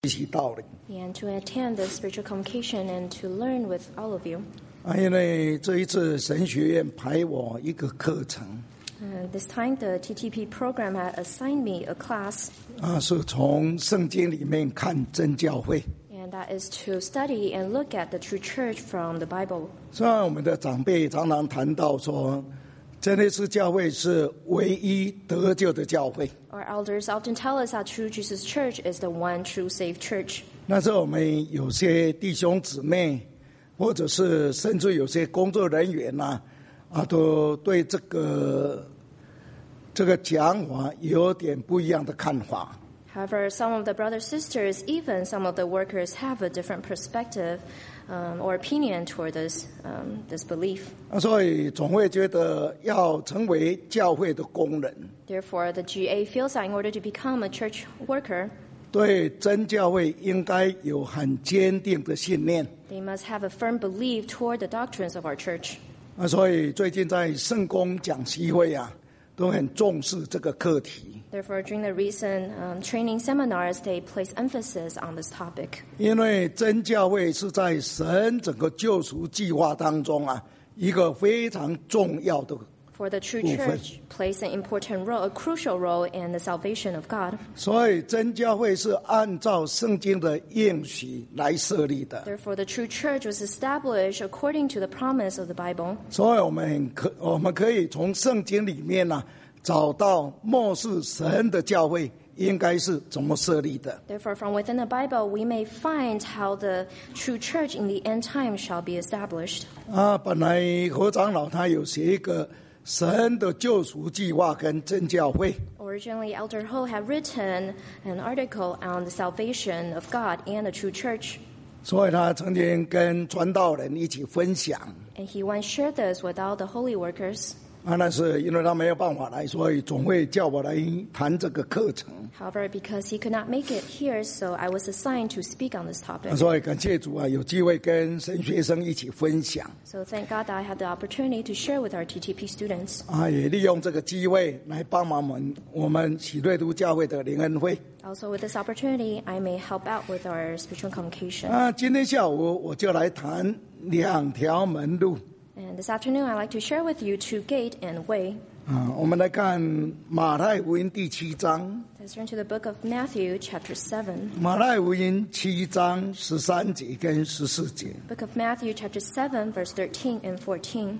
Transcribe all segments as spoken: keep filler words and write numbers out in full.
学习道理 and to attend the spiritual convocation and to learn with all of you. 啊，因为这一次神学院排我一个课程 Uh, this time, the T T P program had assigned me a class, 啊，是从圣经里面看真教会。 and that is to study and look at the true church from the Bible. 虽然我们的长辈常常谈到说，真耶稣教会是唯一得救的教会， Our elders often tell us that True Jesus Church is the one true saved church. 但是我们有些弟兄姊妹，或者是甚至有些工作人员呐、啊，啊，都对这个这个讲法有点不一样的看法。 However, some of the brothers, sisters, even some of the workers have a different perspective um, or opinion toward this, um, this belief. 啊，所以总会觉得要成为教会的工人， Therefore, the G A feels that in order to become a church worker, 对真教会应该有很坚定的信念。 they must have a firm belief toward the doctrines of our church. 啊，所以最近在圣公讲习会啊，都很重视这个课题。 Therefore, during the recent um, training seminars, they place emphasis on this topic. 因为真教会是在神整个救赎计划当中啊，一个非常重要的。 For the true church plays an important role, a crucial role in the salvation of God. 所以真教会是按照圣经的应许来设立的。 Therefore, the true church was established according to the promise of the Bible. 所以我们可我们可以从圣经里面呢、啊，找到末世神的教会应该是怎么设立的。 Therefore, from within the Bible, we may find how the true church in the end time shall be established. 啊，本来何长老他有写一个神的救赎计划跟真教会。 Originally, Elder Ho had written an article on the salvation of God and the true church. 所以他曾经跟传道人一起分享， And he once shared this with all the holy workers. 啊，那是因为他没有办法来，所以总会叫我来谈这个课程。 However, because he could not make it here, so I was assigned to speak on this 啊 topic. 所以感谢主啊，有机会跟神学生一起分享 So thank God that I had the opportunity to share with our T T P students. 啊，也利用这个机会来帮忙我们我们喜瑞都教会的灵恩会 Also, with this opportunity, I may help out with our spiritual convocation. 啊。今天下午我就来谈两条门路 And this afternoon, I'd like to share with you two gate and way. 啊。我们来看马太福音第七章， Let's turn to the book of Matthew, chapter seven. 马太福音七章十三节跟十四节。 Book of Matthew, chapter seven, verse thirteen and fourteen.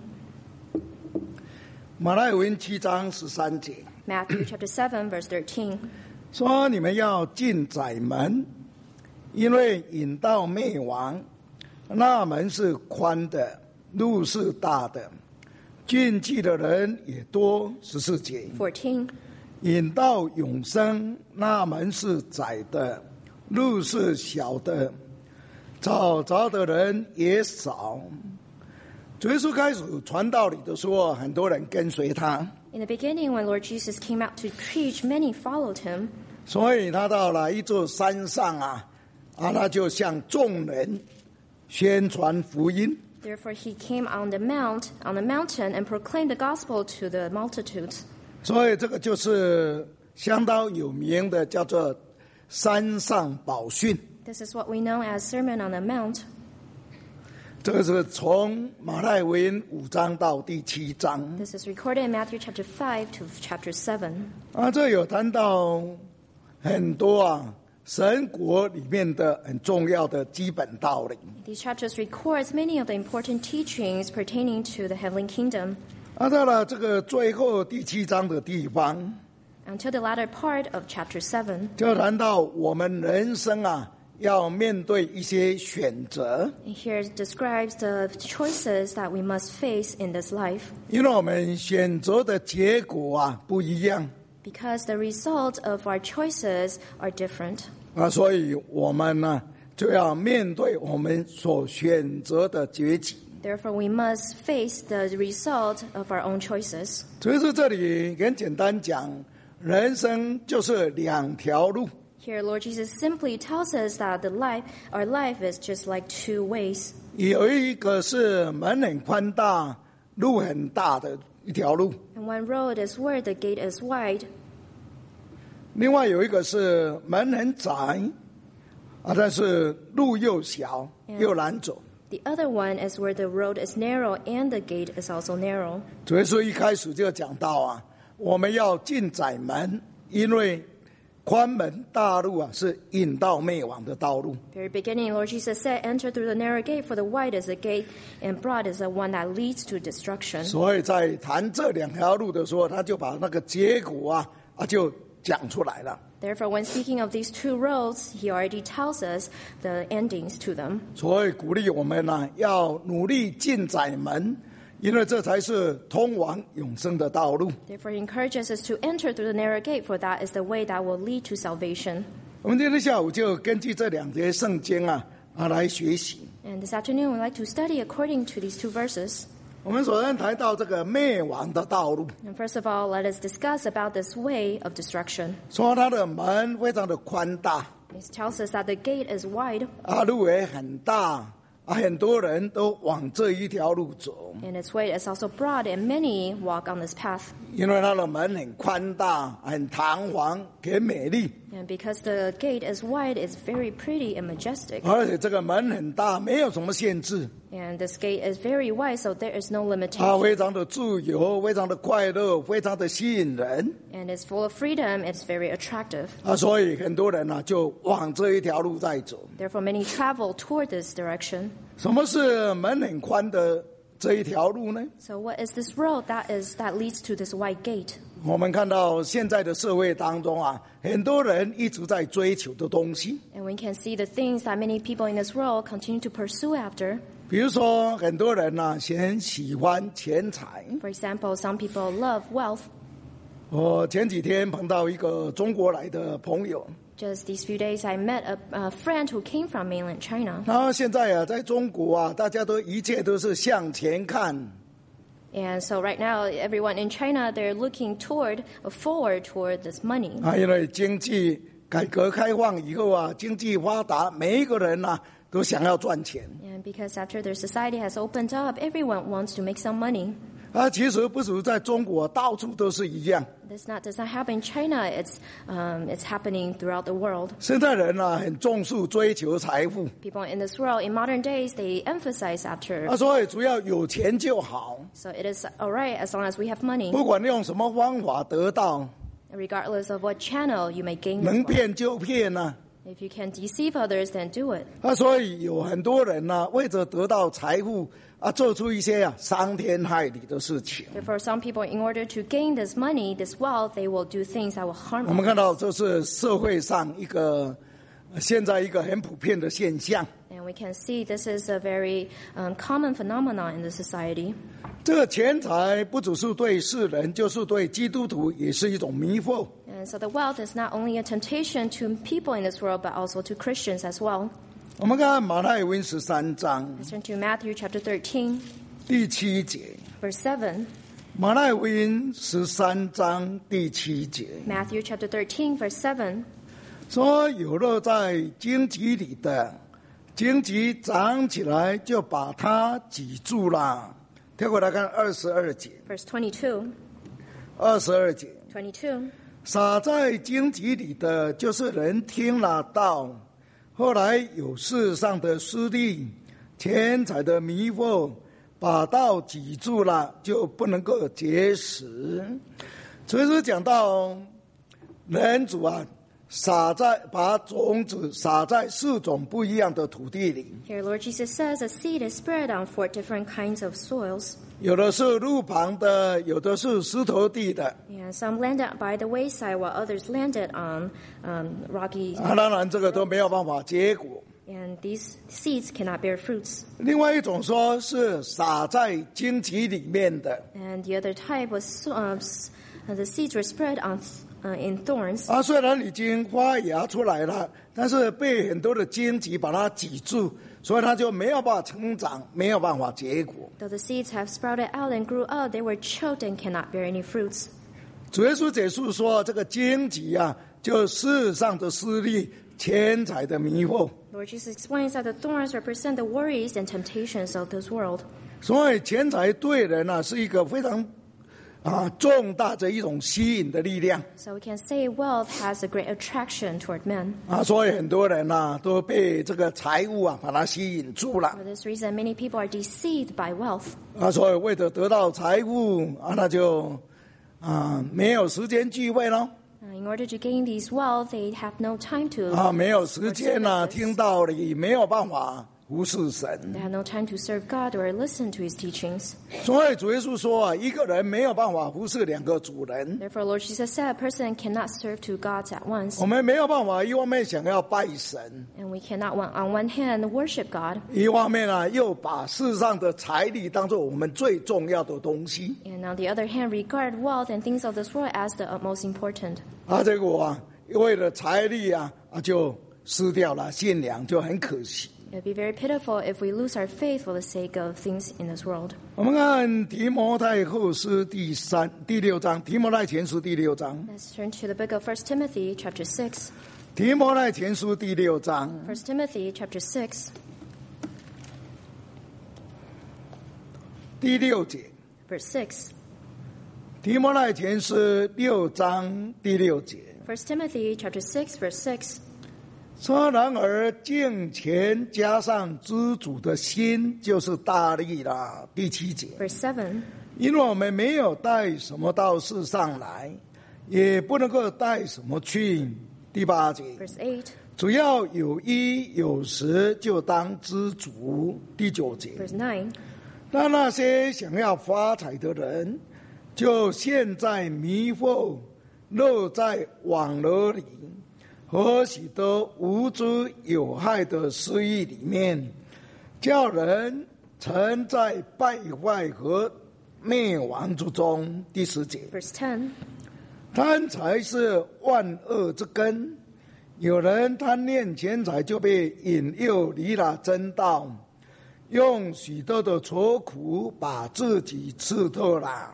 马太福音七章十三节 Matthew, chapter seven, verse thirteen. 说：“你们要进窄门，因为引到灭亡，那门是宽的，路是大的，进去的人也多。”十四节。 fourteen. 引到永生，那门是窄的，路是小的，找着的人也少。主耶稣开始传道理的时候，很多人跟随他， In the beginning, when Lord Jesus came out to preach, many followed him. 所以他到了一座山上啊，啊，他就向众人宣传福音。 Therefore, he came on the mount, on the mountain, and proclaimed the gospel to the multitudes. 所以这个就是相当有名的，叫做山上宝训。 This is what we know as Sermon on the Mount. 这个是从马太福音五章到第七章 This is recorded in Matthew chapter five to chapter seven. 啊，这有谈到很多啊神国里面的很重要的基本道理 These chapters records many of the important teachings pertaining to the heavenly kingdom. 啊。到了这个最后第七章的地方， Until the latter part of chapter seven, 就谈到我们人生啊要面对一些选择， and here it describes the choices that we must face in this life. 因为我们选择的结果啊不一样 Because the result of our choices are different. 啊，所以我们呢就要面对我们所选择的结局。 Therefore, we must face the result of our own choices. 所以说这里很简单讲，人生就是两条路。 Here, Lord Jesus simply tells us that the life, our life is just like two ways. 有一个是门很宽大、路很大的一条路， And one road is where the gate is wide. 另外有一个是门很窄、 啊，但是路又小又难走。 The other one is where the road is narrow and the gate is also narrow. 主耶稣一开始就讲到啊，我们要进窄门，因为宽门大路啊是引到灭亡的道路。 Very beginning, Lord Jesus said, enter through the narrow gate, for the wide is the gate, and broad is the one that leads to destruction. 所以在谈这两条路的时候，他就把那个结果啊啊就讲出来了。 Therefore, when speaking of these two roads, he already tells us the endings to them. 所以鼓励我们呢、啊，要努力进窄门，因为这才是通往永生的道路。 Therefore, he encourages us to enter through the narrow gate, for that is the way that will lead to salvation. 我们今天下午就根据这两节圣经啊啊来学习。 And this afternoon, we'd like to study according to these two verses. 我们首先谈到这个灭亡的道路， And first of all, let us discuss about this way of destruction. 说它的门非常的宽大， It tells us that the gate is wide, 啊路也很大，啊很多人都往这一条路走， and its way is also broad, and many walk on this path. 因为它的门很宽大，很堂皇，很美丽， And because the gate is wide, it's very pretty and majestic. 而且这个门很大，没有什么限制， And this gate is very wide, so there is no 它 limitation. 非常的自由，非常的快乐，非常的吸引人， And it's full of freedom, it's very attractive. 啊所以很多人呢、啊、就往这一条路在走。 Therefore, many travel toward this direction. 什么是门很宽的这一条路呢？ So what is this road that is that leads to this wide gate? 我们看到现在的社会当中啊，很多人一直在追求的东西， And we can see the things that many people in this world continue to pursue after. 比如说很多人呢、啊，很喜欢钱财。 For example, some people love wealth. 我前几天碰到一个中国来的朋友， Just these few days, I met a, a friend who came from mainland China. 然后现在啊，在中国啊，大家都一切都是向前看， And so right now, everyone in China, they're looking toward, or forward toward this money. 啊，因为经济改革开放以后啊，经济发达，每一个人啊都想要赚钱。 And because after their society has opened up, everyone wants to make some money. 啊，其实不止在中国，到处都是一样。 This not does not happen in China. It's um, it's happening throughout the world. 现在人啊，很重视追求财富， People in this world, in modern days, they emphasize after. 啊，所以只要有钱就好， So it is all right as long as we have money, 不管用什么方法得到， regardless of what channel you may gain. 能 This wealth. 骗就骗啊。 If you can deceive others, then do it. 啊，所以有很多人呢、啊，为着得到财富啊，做出一些啊伤天害理的事情。 Therefore, some people, in order to gain this money, this wealth, they will do things that will harm 我们 others. 看到这是社会上一个呃现在一个很普遍的现象。 And we can see this is a very um, common phenomenon in the society. 这个钱财不只是对世人，就是对基督徒也是一种迷惑。 And so the wealth is not only a temptation to people in this world, but also to Christians as well. 我们看马太福音十三章 Let's turn to Matthew chapter thirteen, 第七节， verse seven. 马太福音十三章第七节 Matthew chapter thirteen, verse seven. 说：“有落在荆棘里的，荆棘长起来就把它挤住了。”跳过来看二十二节， Verse twenty-two. 二十二节， twenty-two. 撒在荆棘里的，就是人听了道，后来有世上的私利、钱财的迷惑，把道挤住了，就不能够结实。所以说讲到人主啊，撒在把种子撒在四种不一样的土地里， Here, Lord Jesus says a seed is spread on four different kinds of soils. 有的是路旁的，有的是石头地的。 And some landed by the wayside, while others landed on um, rocky. 啊，当然这个都没有办法结果。 And these seeds cannot bear fruits. 另外一种说是撒在荆棘里面的 And the other type was uh, s- uh, the seeds were spread on uh, in thorns. 啊，虽然已经发芽出来了，但是被很多的荆棘把它挤住，所以它就没有办法成长，没有办法结果。 Though the seeds have sprouted out and grew up, they were choked and cannot bear any fruits. 主耶稣解释说，这个荆棘啊，就世上的私利、钱财的迷惑。 Lord Jesus explains that the thorns represent the worries and temptations of this world. 所以钱财对人啊是一个非常啊重大的一种吸引的力量 So we can say wealth has a great attraction toward men. 啊，所以很多人啊都被这个财物啊把它吸引住了 For this reason, many people are deceived by wealth. 啊，所以为了得到财物啊，那就啊没有时间聚会咯 Uh, in order to gain these wealth, they have no time to 啊，没有时间啊 for services. 听道理，没有办法服侍神。 They have no time to serve God or listen to His teachings. 所以主耶稣说啊，一个人没有办法服侍两个主人。 Therefore, Lord Jesus said, a person cannot serve two gods at once. 我们没有办法一方面想要拜神， And we cannot, one- on one hand, worship God, 一方面啊又把世上的财力当作我们最重要的东西 and on the other hand, regard wealth and things of this world as the utmost important. 啊，结果啊为了财力啊啊就失掉了信仰，就很可惜。 It would be very pitiful if we lose our faith for the sake of things in this world. 我们看提摩太后书第三第六章，提摩太前书第六章， Let's turn to the book of First Timothy, chapter six. 提摩太前书第六章 First Timothy, chapter six, 第六节， verse six. 提摩太前书六章第六节。 First Timothy, chapter six, verse six. 说然而敬虔加上知足的心，就是大利了。第七节， Verse seven. 因为我们没有带什么到世上来，也不能够带什么去。第八节， Verse eight. 主要有衣有食，就当知足。第九节， Verse nine. 那那些想要发财的人，就陷在迷惑、落在网罗里和许多无知有害的私欲里面，叫人沉在败坏和灭亡之中。第十节， Verse ten. 贪财是万恶之根，有人贪恋钱财，就被引诱离了真道，用许多的愁苦把自己刺透了。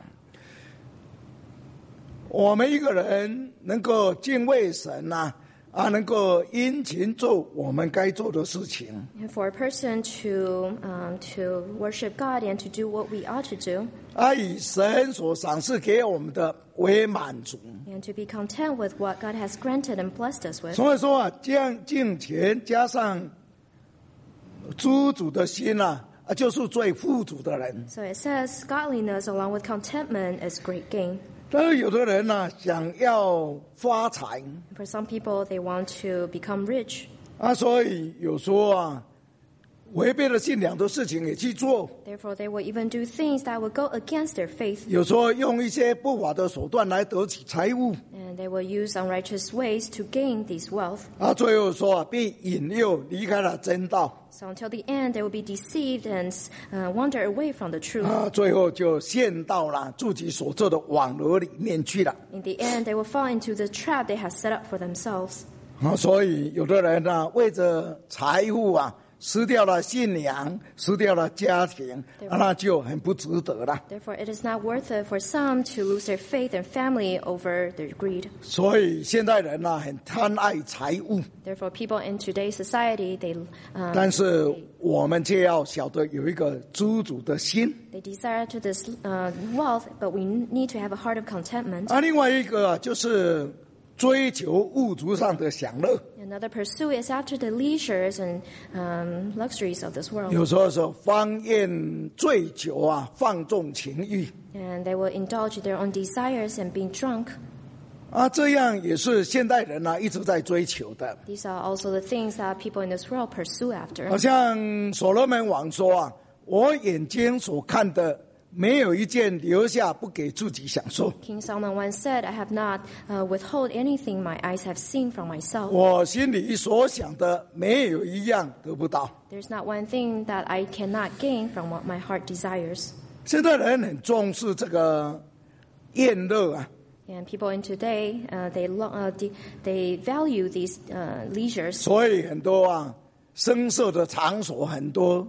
我们一个人能够敬畏神啊，啊，能够殷勤做我们该做的事情。 And for a person to um, to worship God and to do what we ought to do, 啊，以神所赏赐给我们的为满足。 and to be content with what God has granted and blessed us with. 所以说啊，将敬虔加上知足的心啊，啊，就是最富足的人。 So it says, godliness along with contentment is great gain. 但是有的人呢、啊，想要发财 For some people, they want to become rich. 啊，所以有时候啊，违背了信仰的事情也去做。 Therefore, they will even do things that will go against their faith. 有时候用一些不法的手段来得取财物 And they will use unrighteous ways to gain these wealth. 啊，最后说啊，被引诱离开了真道 So until the end, they will be deceived and uh, wander away from the truth. 啊，最后就陷到了自己所做的网罗里面去了 In the end, they will fall into the trap they have set up for themselves. 啊。所以有的人呢、啊，为着财物啊，失掉了信仰，失掉了家庭，啊、那就很不值得了。 Therefore, it is not worth it for some to lose their faith and family over their greed. 所以现代人呢、啊，很贪爱财物， Therefore, people in today's society, they um, 但是我们却要晓得有一个知足的心 they desire to this uh, wealth, but we need to have a heart of contentment. 啊。另外一个、啊、就是追求物质上的享乐， Another pursuit is after the leisures and um, luxuries of this world. 有时候是方宴醉酒啊，放纵情欲 And they will indulge their own desires and being drunk. 啊，这样也是现代人啊一直在追求的。 These are also the things that people in this world pursue after. 好像所罗门王说啊，我眼睛所看的，没有一件留下不给自己享受。 King Solomon once said, I have not uh, withheld anything my eyes have seen from myself. 我心里所想的，没有一样得不到。 There's not one thing that I cannot gain from what my heart desires. 现在人很重视这个宴乐啊， And people in today, uh, they, lo- uh, de- they value these uh, leisures. 所以很多啊声色的场所很多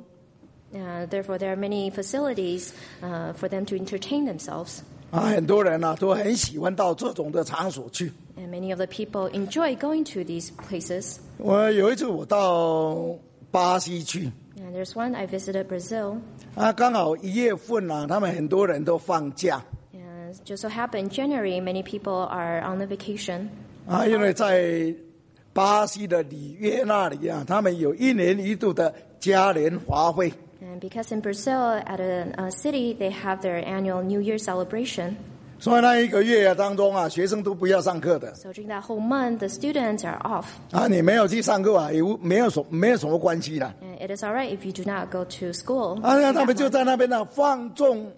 Uh, therefore, there are many facilities uh, for them to entertain themselves. 啊，很多人啊都很喜欢到这种的场所去。 And many of the people enjoy going to these places. 我有一次我到巴西去 And there's one, I visited Brazil. 啊，刚好一月份啊，他们很多人都放假。 And And just so happened, in January, many people are on the vacation. 啊，因为在巴西的里约那里啊，他们有一年一度的嘉年华会。 And because in Brazil, at a, a city, they have their annual New Year celebration. 所以那一个月当中啊，学生都不要上课的。 So during that whole month, the students are off. 啊，你没有去上课啊，也没有什没有什么关系啦。 And it is all right if you do not go to school. 啊，那他们就在那边呢放纵。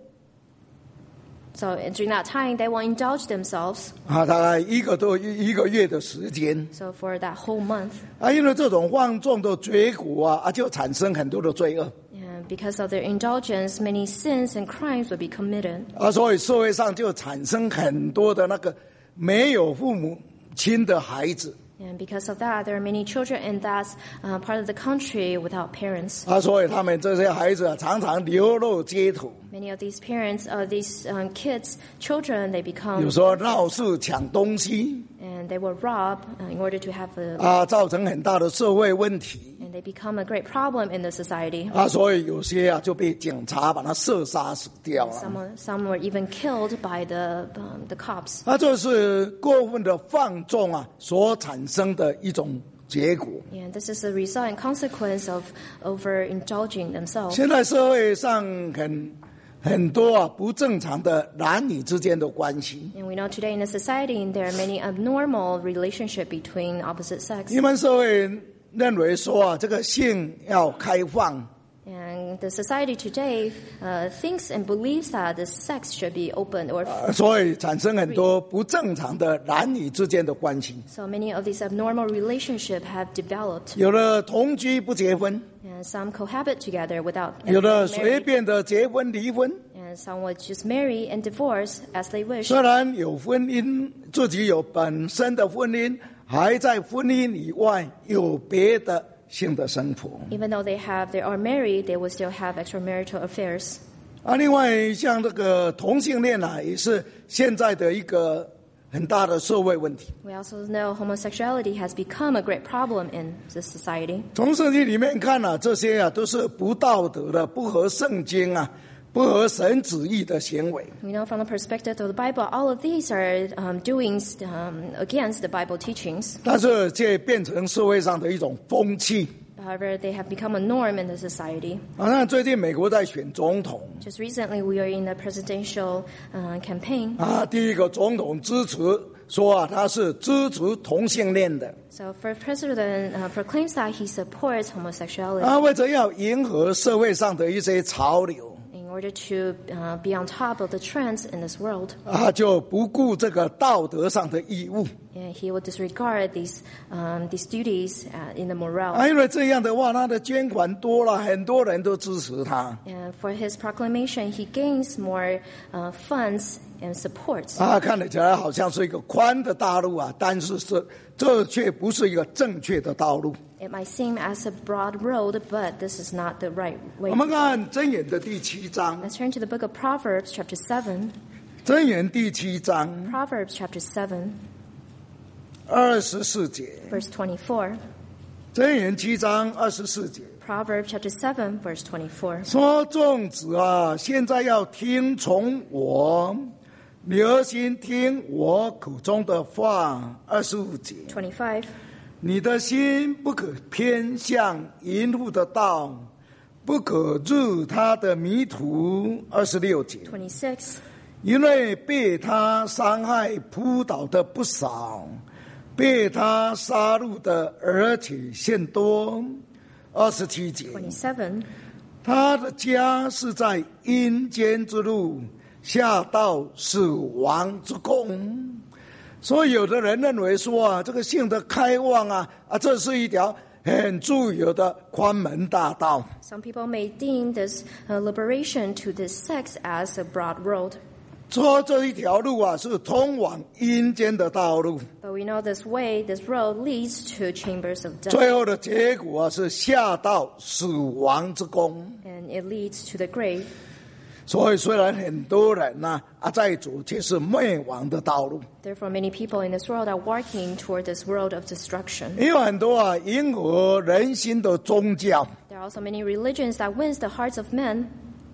So during that time, they will indulge themselves. 啊，大概一个多一个月的时间。 So for that whole month. 啊，因为这种放纵的结果啊，啊，就产生很多的罪恶。 And because of their indulgence, many sins and crimes will be committed. 啊，所以社会上就产生很多的那个没有父母亲的孩子。 And because of that, there are many children in that uh, part of the country without parents. 啊，所以他们这些孩子啊，常常流落街头。 Many of these parents, uh, these um, kids, children, they become 有时候闹事抢东西。 and they will rob uh, in order to have a 啊，造成很大的社会问题。 and they become a great problem in the society. 啊，所以有些啊就被警察把他射杀死掉了。 Some some were even killed by the um, the cops. 啊，这是过分的放纵啊所产生的一种结果。 And this is the result and consequence of overindulging themselves. 现在社会上很很多啊不正常的男女之间的关系。 And we know today in the society there are many abnormal relationships between opposite sex. 你们社会认为说啊，这个性要开放。 And the society today uh, thinks and believes that the sex should be open or free. 所以产生很多不正常的男女之间的关系。 So many of these abnormal relationships have developed. 有的同居不结婚， And some cohabit together without 有的 getting 随 married. 便的结婚离婚。 And some would just marry and divorce as they wish. 虽然有婚姻，自己有本身的婚姻，还在婚姻以外有别的性的生活。 Even though they have, they are married, they will still have extramarital affairs. 啊，另外像这个同性恋啊，也是现在的一个很大的社会问题。 We also know homosexuality has become a great problem in the society. 从圣经里面看啊，这些啊都是不道德的、不合圣经啊、不合神旨意的行为。 We know from the perspective of the Bible, all of these are um, doings um, against the Bible teachings. 但是却变成社会上的一种风气。 However, they have become a norm in the society. 啊，那最近美国在选总统 Just recently, we are in the presidential uh, campaign. 啊，第一个总统支持说啊，他是支持同性恋的。 So, first president uh, proclaims that he supports homosexuality 啊，为着要迎合社会上的一些潮流。 in order to uh, be on top of the trends in this world. 啊，就不顾这个道德上的义务。 And he will disregard these um, these duties uh, in the morale. 啊，因为这样的话，他的捐款多了，很多人都支持他。 And for his proclamation, he gains more uh, funds and support. 啊，看得起来好像是一个宽的道路啊，但是是这却不是一个正确的道路。 It might seem as a broad road, but this is not the right way. 我们看箴言的第七章， Let's turn to the book of Proverbs, chapter seven. 箴言第七章 Proverbs, chapter seven, 二十四节， verse twenty-four. 箴言七章二十四节 Proverbs, chapter seven, verse twenty-four. 说：“众子啊，现在要听从我，留心听我口中的话。”二十五节。 twenty-five. 你的心不可偏向淫妇的道，不可入他的迷途。二十六节， twenty-six. 因为被他伤害扑倒的不少，被他杀戮的而且甚多。二十七节， twenty-seven. 他的家是在阴间之路，下到死亡之宫。所以有的人认为说啊，这个性的开放啊，啊，这是一条很自由的宽门大道。 Some people may deem this uh, liberation to this sex as a broad road. 说这一条路啊，是通往阴间的道路。 But we know this way, this road leads to chambers of death. 最后的结果啊，是下到死亡之宫。 And it leads to the grave. 所以虽然很多人呢、啊，啊在走却是灭亡的道路。 Therefore, many people in this world are walking toward this world of destruction. 也有很多啊迎合人心的宗教， There are also many religions that wins the hearts of men.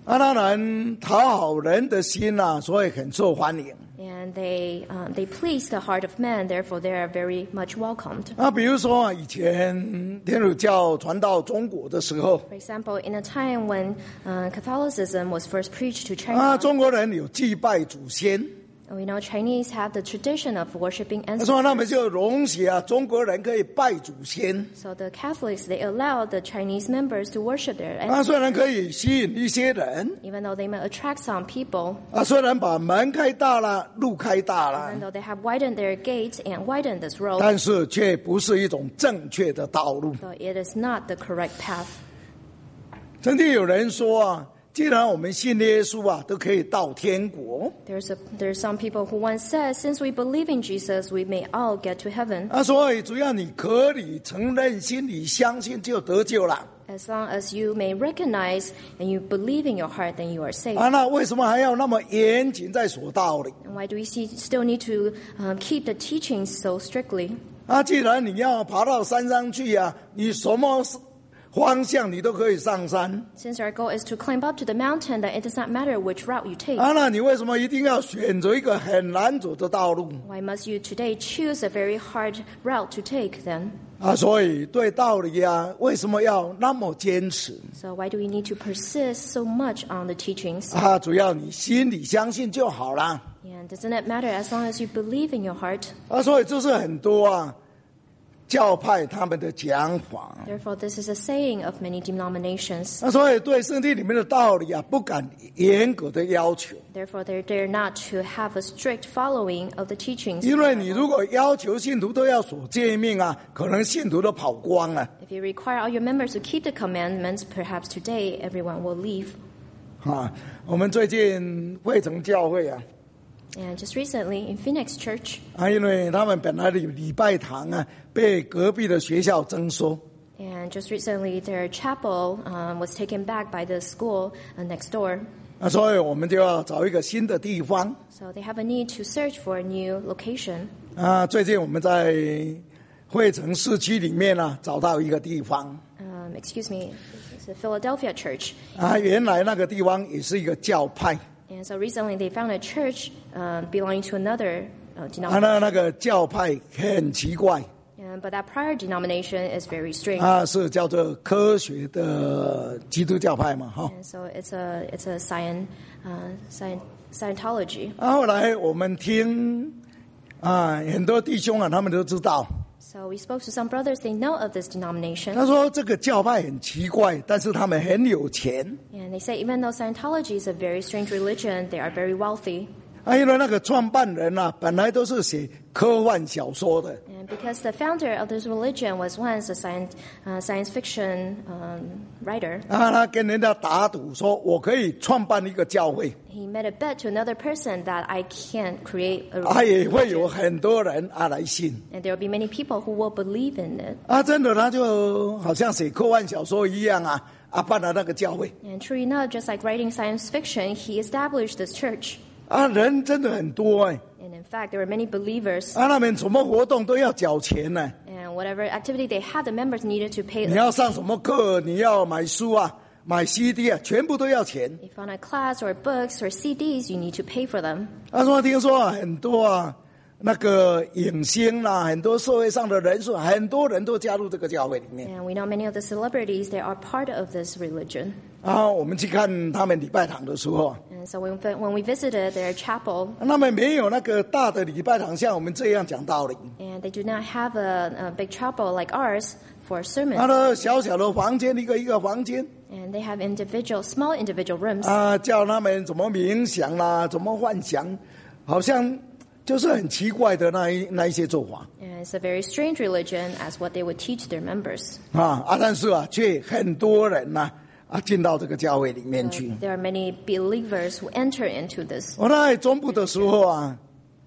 啊，当然讨好人的心啊，所以很受欢迎。 And they um, they please the heart of man, therefore they are very much welcomed. 啊，比如说啊，以前天主教传到中国的时候， For example, in a time when uh, Catholicism was first preached to China, 啊，中国人有祭拜祖先。 we know Chinese have the tradition of worshiping 他说他们 ancestors. 就容许啊，中国人可以拜祖先。 So the Catholics, they allow the Chinese members to worship their 啊，虽然 ancestors, 可以吸引一些人， even though they may attract some people, 啊，虽然把门开大了，路开大了 even，though they have widened their gates and widened this road, 但是却不是一种正确的道路。 so it is not the correct path. 曾经有人说啊，既然我们信耶稣啊，都可以到天国。 There's a, there's some people who once said, since we believe in Jesus, we may all get to heaven. 啊，所以只要你可以承认、心里相信，就得救了。 As long as you may recognize and you believe in your heart, then you are saved. 啊，那为什么还要那么严谨在说道理？ And why do we see, still need to um, keep the teachings so strictly? 啊，既然你要爬到山上去啊，你什么方向你都可以上山。 Since our goal is to climb up to the mountain, that it does not matter which route you take. 啊，那你为什么一定要选择一个很难走的道路？ Why must you today choose a very hard route to take then? 啊，所以对道理啊，为什么要那么坚持？ So why do we need to persist so much on the teachings? 啊，只要你心里相信就好啦。 And doesn't it matter as long as you believe in your heart? 啊，所以这是很多啊教派他们的讲法。 Therefore, this is a saying of many denominations. 啊，所以对圣经里面的道理啊，不敢严格的要求， Therefore, they dare not to have a strict following of the teachings. 因为你如果要求信徒都要守诫命啊，可能信徒都跑光了。 If you require all your members to keep the commandments, perhaps today everyone will leave. 啊，我们最近惠城教会啊， And just recently in Phoenix Church, 啊，因为他们本来的礼拜堂啊，被隔壁的学校征收。 and just recently their chapel um, was taken back by the school uh, next door. 啊，所以我们就要找一个新的地方。 So they have a need to search for a new location. 啊，最近我们在惠城市区里面啊，找到一个地方。 Um, excuse me, it's a Philadelphia church. 啊，原来那个地方也是一个教派。 And so recently they found a church uh, belonging to another uh, 啊， denomination. 那那个教派很奇怪。 Um, but that prior denomination is very strange. 啊，是叫做科学的基督教派嘛，哈。 And so it's a it's a Science, uh, Science, Scientology. 啊，后来我们听啊，很多弟兄啊，他们都知道。 So we spoke to some brothers. They know of this denomination. 他说这个教派很奇怪，但是他们很有钱。 And they say even though Scientology is a very strange religion, they are very wealthy. 啊，因为那个创办人啊，本来都是写科幻小说的。 And because the founder of this religion was once a science, uh, science fiction um, writer, 啊，他跟人家打赌说，我可以创办一个教会， he made a bet to another person that I can create a 啊，也会 religion. 有很多人啊来信。 And there will be many people who will believe in it. 啊，真的，他就好像写科幻小说一样啊，啊，办了那个教会。 And true enough, just like writing science fiction, he established this church. 啊，人真的很多哎、 And in fact, there were many believers. 啊，他们什么活动都要缴钱呢、 And whatever activity they had, the members needed to pay. 你要上什么课，你要买书啊，买 C D 啊，全部都要钱。 If on a class or books or C Ds, you need to pay for them. 他说听说啊，很多啊，那个影星啦、很多社会上的人数，很多人都加入这个教会里面。 And we know many of the celebrities, they are part of this religion. 啊，我们去看他们礼拜堂的时候， And so when, when we visited their chapel, 他们没有那个大的礼拜堂，像我们这样讲道理。 and they do not have a, a big chapel like ours for 他 sermons. 的小小的房间，一个一个房间 And they have individual, small individual rooms. 啊，教他们怎么冥想啦、怎么幻想，好像就是很奇怪的那一那一些做法 And it's a very strange religion as what they would teach their members. 啊啊，但是啊，却很多人呐啊进到这个教会里面去。 There are many believers who enter into this. 我在中部的时候啊，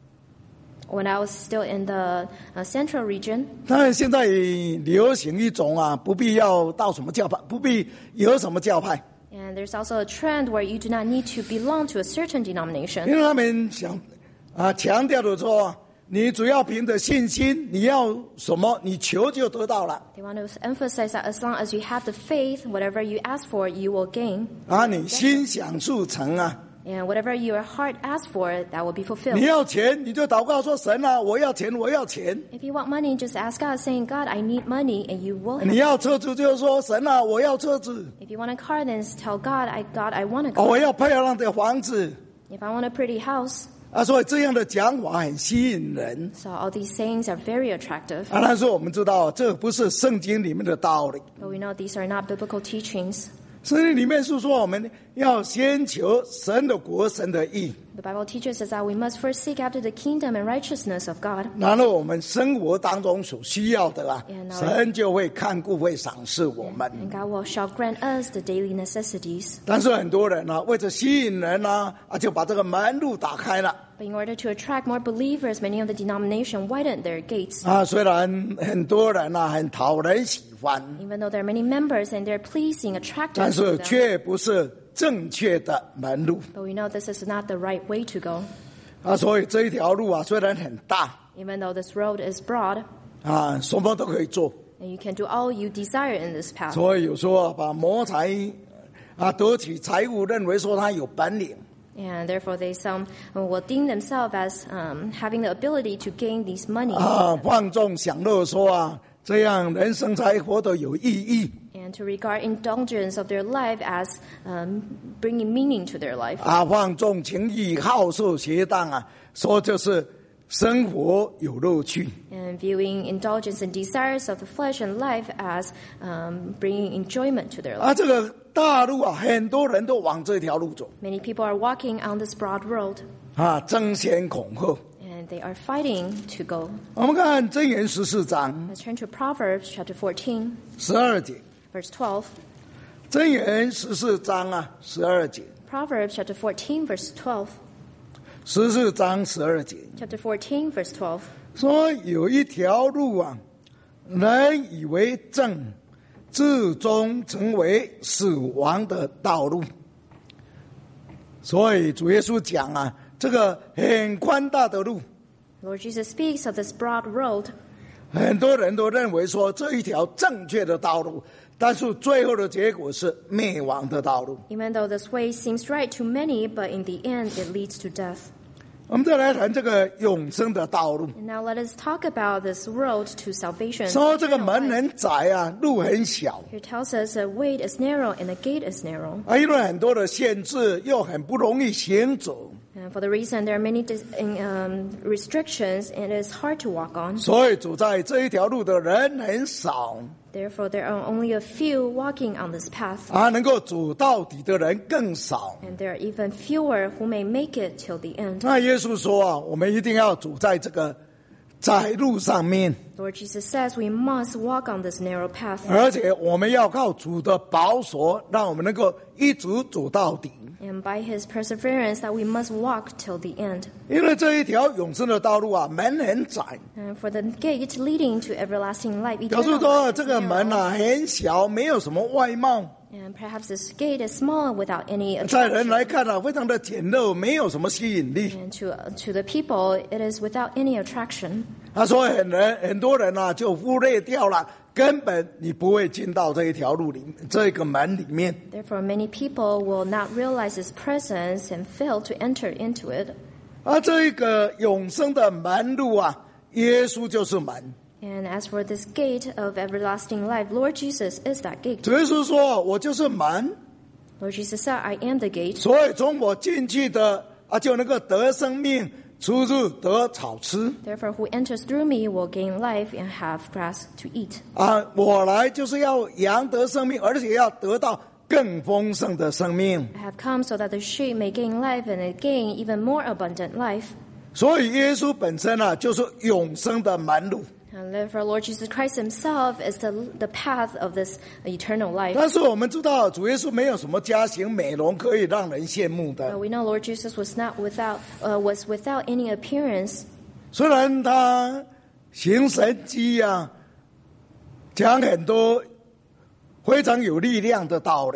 When I was still in the uh, central region, 他们现在流行一种啊，不必要到什么教派，不必有什么教派， and there's also a trend where you do not need to belong to a certain denomination. 因为他们想啊强调的说， 你只要凭着信心，你要什么，你求就得到了。 They want to emphasize that as long as you have the faith, whatever you ask for, you will gain. 啊，你心想事成啊！ And whatever your heart asks for, that will be 你 fulfilled. 要钱，你就祷告说：“神啊，我要钱，我要钱。 If you want money, just ask God, saying, God, I need money, and you will ” have 你要车子，就说：“神啊，我要车子。 If you want a car, then tell God, I, God, I want a 哦，我 car. 要漂亮的房子。 If I want a pretty house. ” 啊，所以这样的讲法很吸引人。 So all these sayings are very attractive. 啊，但是我们知道，这不是圣经里面的道理。 But we know these are not biblical teachings. 圣经里面是说，我们要先求神的国、神的义， The Bible teaches us that we must first seek after the kingdom and righteousness of God. 然后我们生活当中所需要的啊， Yeah, now- 神就会看顾、会赏识我们。 And God will shall grant us the daily necessities. 但是很多人呢、为了吸引人呢、啊，就把这个门路打开了。 But in order to attract more believers, many of the denomination widened their gates. 啊，虽然很多人呢、很讨人喜欢， Even though there are many members and they're pleasing, 但 attractive 是 to them. 却不是正确的门路 But we know this is not the right way to go. 啊。所以这一条路啊，虽然很大 Even though this road is broad, 啊，什么都可以做， and you can do all you desire in this path. 所以有时候把谋财啊得取财物，认为说他有本领。 And therefore, they some will deem themselves as um, having the ability to gain these money 啊，放纵享乐说啊，这样人生才活得有意义 and to regard indulgence of their life as um, bringing meaning to their life. 啊，放纵情欲、好色、邪荡啊，说就是生活有乐趣 And viewing indulgence and desires of the flesh and life as um, bringing enjoyment to their 啊。 life. 这个大陆啊，很多人都往这条路走 Many people are walking on this broad road, 啊，争先恐后。 and they are fighting to go. 我们看箴言十四章 Let's turn to Proverbs chapter fourteen, 十二节， verse twelve. 箴言十四章啊，十二节， Proverbs chapter fourteen, verse twelve. 十四章十二节 Chapter fourteen, verse twelve. 说有一条路啊，人以为正，至终成为死亡的道路。所以主耶稣讲啊，这个很宽大的路， Lord Jesus speaks of this broad road. 很多人都认为说这一条正确的道路，但是最后的结果是灭亡的道路。 Even though this way seems right to many, but in the end it leads to death. 我们再来谈这个永生的道路。 And now let us talk about this road to salvation. 说这个门 eternal life. 很窄啊，路很小 Here tells us the way is narrow and the gate is narrow. 啊，因为很多的限制，又很不容易行走， And for the reason there are many dis- um, restrictions and it is hard to walk on. 所以走在这一条路的人很少 Therefore there are only a few walking on this path. 啊，能够走到底的人更少。 And there are even fewer who may make it till the end. 那耶稣说啊，我们一定要走在这个窄路上面， Lord Jesus says we must walk on this narrow path. 而且我们要靠主的保守，让我们能够一直走到底。 And by his perseverance that we must walk till the end. 因为这一条永生的道路啊，门很窄， And for the gate leading to everlasting life, 表示 eternal 说 life 这 is 个门 narrow. 啊很小，没有什么外貌， And perhaps this gate is small without any 在人 attraction. 来看啊，非常的简陋，没有什么吸引力。 And to, to the people, it is without any attraction. 他说很人很多人啊就忽略掉了，根本你不会进到这一条路里这个门里面。 Therefore, many people will not realize his presence and fail to enter into it. 而这一个永生的门路啊，耶稣就是门。 And as for this gate of everlasting life, Lord Jesus is that gate. 主耶稣说：“我就是门， Lord Jesus said, I am the gate. 所以从我进去的啊，就能够得生命，出入得草吃 Therefore, who enters through me will gain life and have grass to eat. 啊！我来就是要扬得生命，而且要得到更丰盛的生命。 I have come so that the sheep may gain life and gain even more abundant life. 所以耶稣本身啊，就是永生的门路。 And therefore, Lord Jesus Christ himself is the, the path of this eternal life. 但是我们知道，主耶稣没有什么家型美容可以让人羡慕 But 的。 we know Lord Jesus was not without, uh, was without any appearance. 虽然他行神迹啊，讲很多非常有力量的道理，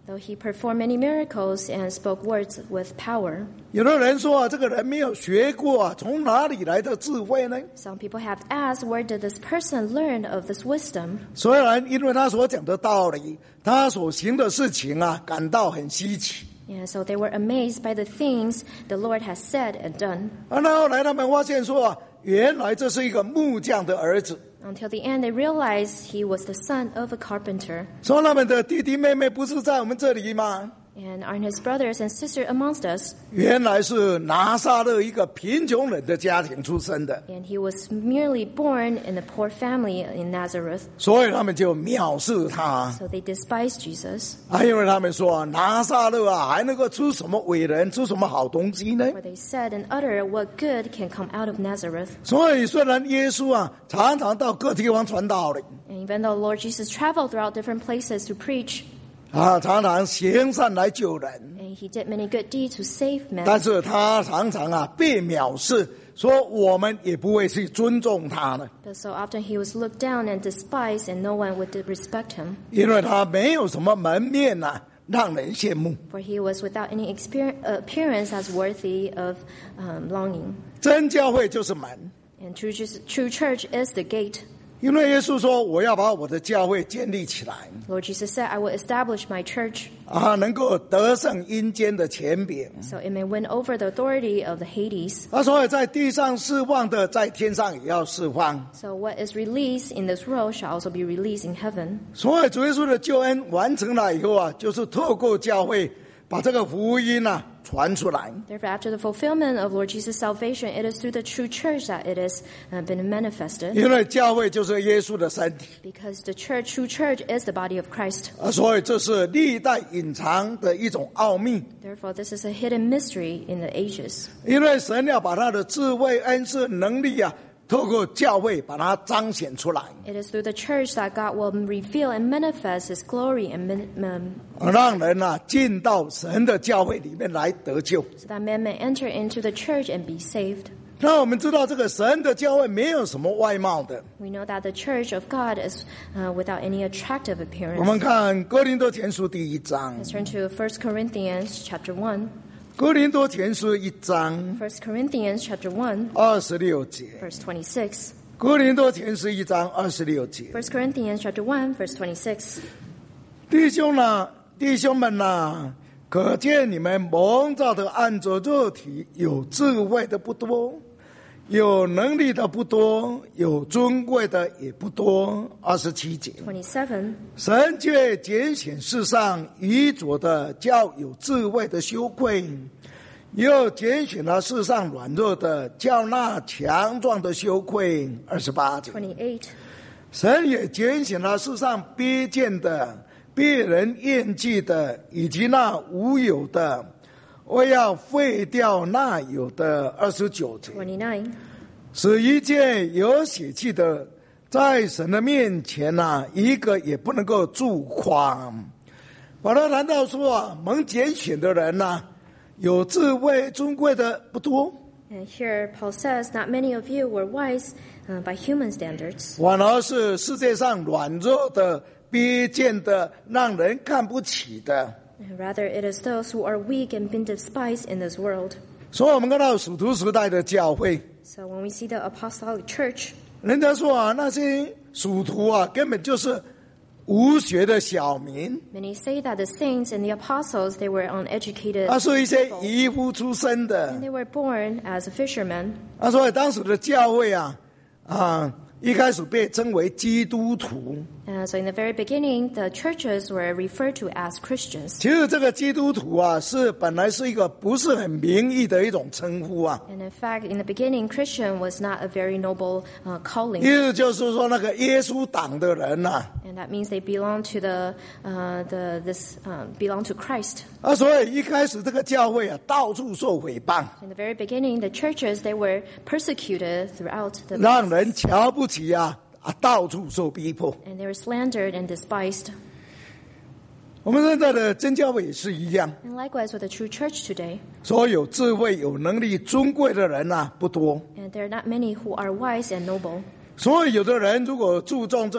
Though he performed many miracles and spoke words with power. 有的人说啊，这个人没有学过啊，从哪里来的智慧呢？ Some people have asked, where did this person learn of this wisdom? 虽然因为他所讲的道理，他所行的事情啊，感到很稀奇。 And so they were amazed by the things the Lord has said and done. 啊，那后来他们发现说啊，原来这是一个木匠的儿子。 Until the end, they realized he was the son of a carpenter. 说他们的弟弟妹妹不是在我们这里吗？ And aren't his brothers and sisters amongst us? 原来是拿撒勒一个贫穷人的家庭出生的， And he was merely born in a poor family in Nazareth. 所以他们就藐视他。 So they despised Jesus. 啊，因为他们说拿撒勒啊，还能够出什么伟人，出什么好东西呢？ For they said and uttered, what good can come out of Nazareth? 所以虽然耶稣啊，常常到各地方传道理， And even though Lord Jesus traveled throughout different places to preach, 啊，常常行善来救人， and he did many good deeds to save men, 但是他常常啊被藐视，说我们也不会去尊重他呢， but so often he was looked down and despised, and no one would respect him, 因为他没有什么门面呐、啊，让人羡慕。 for he was without any exper- appearance as worthy of um, longing. 真教会就是门， And true, true church is the gate. 因为耶稣说我要把我的教会建立起来， Lord Jesus said, I will establish my church 啊，能够得胜阴间的权柄。 so it may win over the authority of the Hades. 啊，所以在地上释放的，在天上也要释放。 So what is released in this world shall also be released in heaven. 所以主耶稣的救恩完成了以后啊，就是透过教会把这个福音啊传出来。 Therefore, after the fulfillment of Lord Jesus' salvation, it is through the true church that it has uh, been manifested. 因为教会就是耶稣的身体 Because the church, true church, is the body of Christ. 啊，所以这是历代隐藏的一种奥秘。 Therefore, this is a hidden mystery in the ages. 因为神要把他的智慧、恩赐、能力啊，透过教会把它彰显出来， It is through the church that God will reveal and manifest His glory and min- um, 让人啊进到神的教会里面来得救。 so that men may enter into the church and be saved. 那我们知道这个神的教会没有什么外貌的。 We know that the church of God is uh, without any attractive 我们 appearance. 看哥林多前书第一章， Let's turn to First Corinthians chapter one. 哥林多前书一章 First Corinthians chapter one, 二十六节， verse twenty-six. 哥林多前书一章二十六节， First Corinthians chapter one, verse twenty-six. 弟兄呐，弟兄们呐，可见你们蒙召的按着肉体有智慧的不多，有能力的不多，有尊贵的也不多。二十七节， twenty-seven. 神却拣选世上愚拙的，叫有智慧的羞愧；又拣选了世上软弱的，叫那强壮的羞愧。二十八节， twenty-eight. 神也拣选了世上卑贱的、被人厌弃的，以及那无有的，我要废掉那有的。二十九节， twenty-nine. 使一切有血气的，在神的面前啊，一个也不能够自夸。保罗谈到说啊，蒙拣选的人呐、啊，有智慧尊贵的不多， And here Paul says, not many of you were wise uh, by human standards. 反而是世界上软弱的、卑贱的、让人看不起的。 And rather, it is those who are weak and been despised in this world. 所以我们看到属徒时代的教会， So when we see the apostolic church, 人家说啊，那些属徒啊，根本就是无学的小民， many say that the saints and the apostles, they were uneducated 啊，是一些 people. 渔夫出身的 And they were born as fishermen. 啊，所以当时的教会啊，啊，一开始被称为基督徒。 Uh, so in the very beginning, the churches were referred to as Christians. 其实这个基督徒啊，是本来是一个不是很名义的一种称呼啊。 And in fact, in the beginning, Christian was not a very noble uh, 意 calling. 思就是说，那个耶稣党的人呐、啊， And that means they belong to the, uh, the this um, belong to Christ. 啊，所以一开始这个教会啊，到处受诽谤， In the very beginning, the churches, they were persecuted throughout the 让人瞧不起啊，啊，到处受逼迫。 and they were slandered and despised. 我们现在的真教会也是一样， And likewise with the true church today. 所有智慧、有能力、尊贵的人呐、啊、不多。 And there are not many who are wise and noble. 所以有的人如果注重这个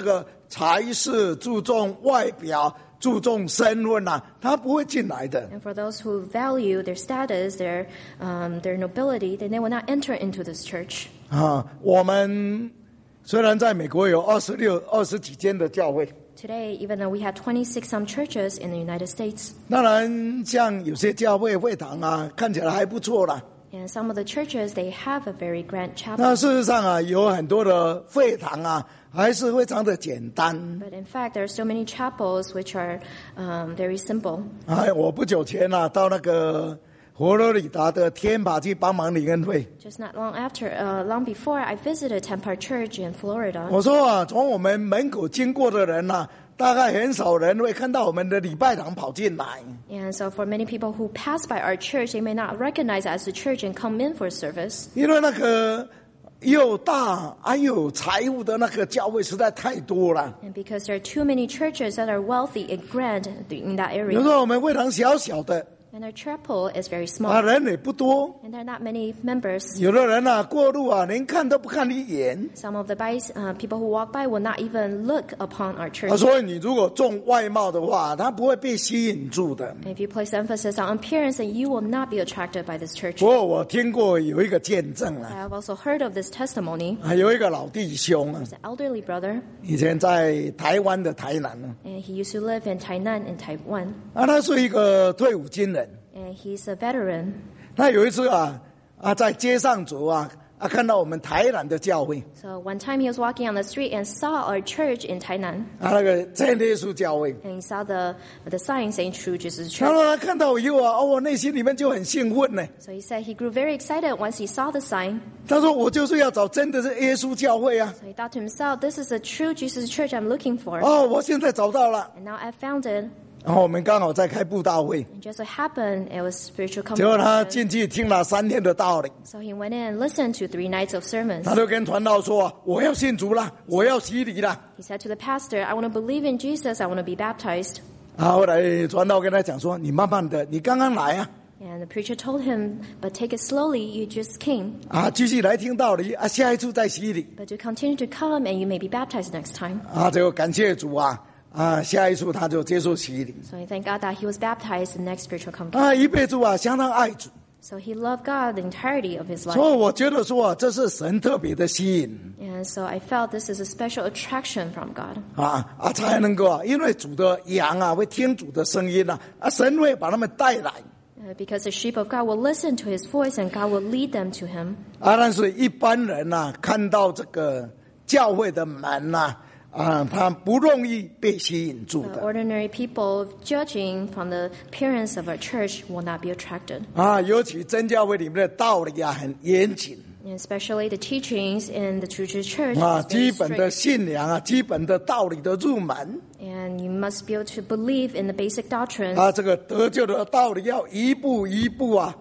才识、注重外表、注重身份啊，他不会进来的。 And for those who value their status, their um, their nobility, then they will not enter into this church. 啊，我们虽然在美国有二十六、二十几间的教会， Today, even though we have twenty-six some churches in the United States, 当然像有些教会会堂啊，看起来还不错啦。 and some of the churches, they have a very grand chapel. 那事实上啊，有很多的会堂啊，还是非常的简单。 But in fact, there are so many chapels which are um, very simple. 哎，我不久前啊，到那个佛罗里达的天爬去帮忙领恩会。 Just not long after, uh, long before, I visited Tempar Church in Florida. 我说啊，从我们门口经过的人啊，大概很少人会看到我们的礼拜堂跑进来。 And so for many people who pass by our church, they may not recognize it as the church and come in for service. 因为那个又大还有财务的那个教会实在太多了。 And because there are too many churches that are wealthy and grand in that 有 area. 时候我们会堂小小的， And our chapel is very 啊， small. 人也不多。 And there are not many members. 有的人啊，过路啊，连看都不看一眼。 Some of the by, uh, people who walk by will not even look upon our 啊， church. 所以你如果重外貌的话，他不会被吸引住的。 And if you place emphasis on appearance, then you will not be attracted by this church. 不过我听过有一个见证 I 啊， have also heard of this testimony. 啊，有一个老弟兄啊， There's an elderly brother, 以前在台湾的台南啊， and he used to live in Tainan in Taiwan. 啊，他是一个退伍军人。 And he's a veteran. 他有一次啊啊，在街上走啊啊，看到我们台南的教会 So one time he was walking on the street and saw our church in Tainan. 啊，那个真耶稣教会。 And he saw the the sign saying True Jesus 然 Church. 后他看到以后啊，哦，我内心里面就很兴奋呢。 So he said he grew very excited once he saw the sign. 他说：“我就是要找真的是耶稣教会啊！ So he thought to himself, this is the true Jesus Church I'm looking for. 哦，我现在找到了。 And now I found it. 然后我们刚好在开布道会， And just so happened, it was spiritual 结果他 convocation. 进去听了三天的道理， So he went in and listened to three nights of sermons. 他就跟传道说：我要信主了，我要洗礼了。 He said to the pastor, I want to believe in Jesus. I want to be baptized. 啊，后来传道跟他讲说：你慢慢的，你刚刚来啊， And the preacher told him, but take it slowly. You just came. 啊，继续来听道理啊，下一次再洗礼 But to continue to come and you may be baptized next time. 啊。结果感谢主啊，啊，下一次他就接受洗礼 So he thanked God that he was baptized in the next spiritual convocation. 啊，一辈子啊相当爱主。 So he loved God the entirety of his 所 life. 以我觉得说啊，这是神特别的吸引 And so I felt this is a special attraction from God. 啊啊，才能够啊，因为主的羊啊会听主的声音啊，啊，神会把他们带来 Uh, because the sheep of God will listen to his voice and God will lead them to him. 啊。但是一般人呐、啊，看到这个教会的门呐、啊，啊，他不容易被吸引住 The 的 ordinary people, judging from the appearance of our church, will not be attracted. 啊。尤其真教会里面的道理啊，很严谨 And especially the teachings in the true church 啊， is 基 very 本的 strict. 信仰啊，基本的道理的入门 And you must be able to believe in the basic doctrines. 啊，这个得救的道理要一步一步啊。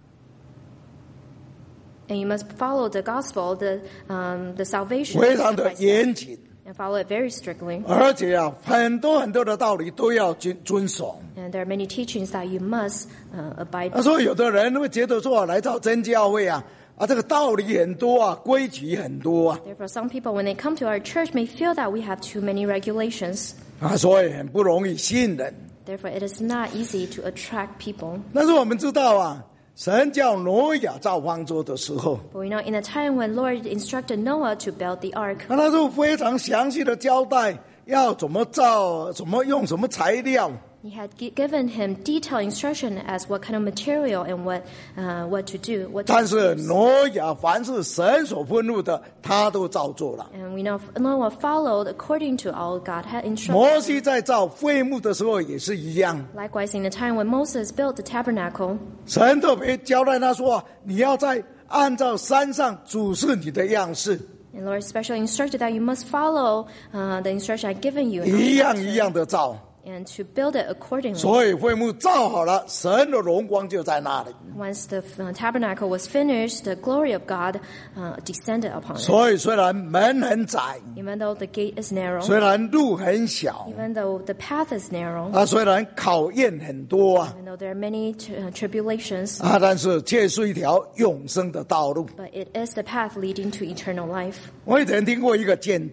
And you must follow the gospel, the um, the salvation, 非常 step 的 by step, 严谨， and follow it very strictly. 而且啊，很多很多的道理都要遵遵守。 And there are many teachings that you must uh, abide 他 by. 说，有的人会觉得说啊，来到真教会啊，啊，这个道理很多啊，规矩很多啊， Therefore, some people, when they come to our church, may feel that we have too many regulations. 啊，所以很不容易吸引人。 Therefore, it is not easy to attract people. 但是我们知道啊，神叫挪亚造方舟的时候， But we know in the time when Lord instructed Noah to build the ark, 那他就非常详细的交代要怎么造，怎么用什么材料。 He had gi- given him detailed instruction as what kind of material and what uh, what to do. What to 但是 use. 挪亚凡是神所吩咐的，他都照做了。 And we know Noah followed according to all God had 摩 instructed. 西在造会幕的时候也是一样， Likewise, in the time when Moses built the tabernacle, 神特别交代他说：“你要在按照山上主示你的样式， and Lord especially instructed that you must follow uh, the instruction I've given you 一 and, 样一样的造。 and to build it accordingly. 所以会幕造好了，神的荣光就在那里。 Once the uh, tabernacle was finished, the glory of God uh, descended upon it. 所以虽然门很窄， Even though the gate is narrow, 虽然路很小 even though the path is narrow, 啊，虽然考验很多啊 even though there are many t- uh, tribulations, 啊，但是却是一条永生的道路。 but it is the path leading to eternal life. 我以前听过一个见证， I've